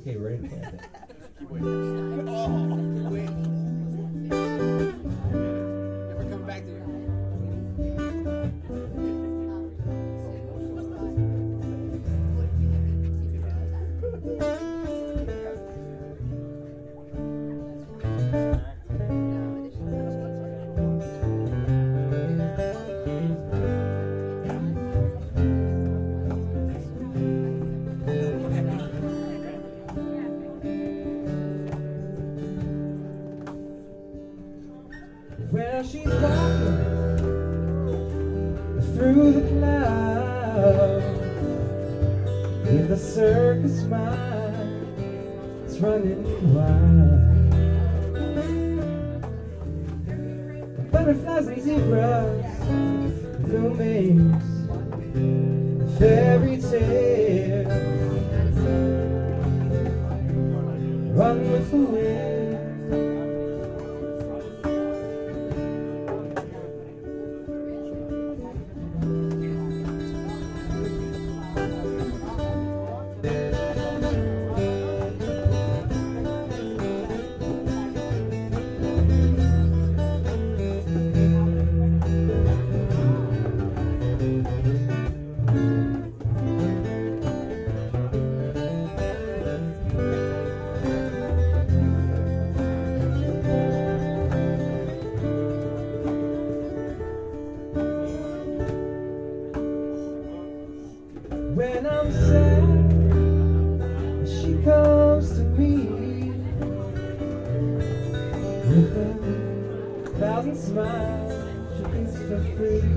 Okay, we're ready to play. Keep waiting. Oh, keep waiting. Never come back to you. Well, she's walking through the clouds with a circus mind. It's running wild. Butterflies and zebras, flamings, fairy tales. Run with the wind. When I'm sad, she comes to me with a thousand smiles. She thinks for free.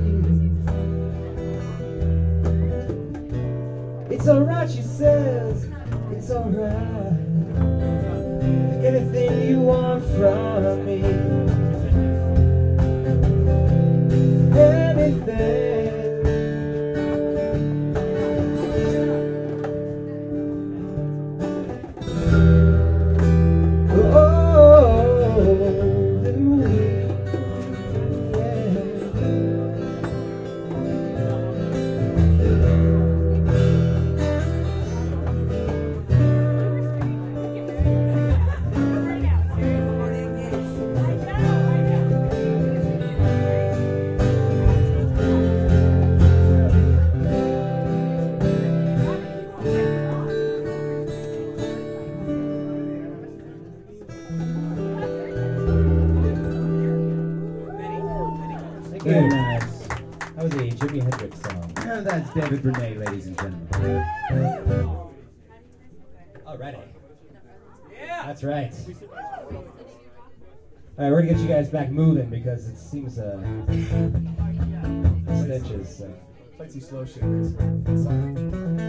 It's alright, she says, it's alright. Anything you want from me, anything. Very nice. That was a Jimi Hendrix song. That's David Brunet, ladies and gentlemen. Alrighty. Yeah. That's right. Alright, we're gonna get you guys back moving because it seems stitches. Play some slow shit.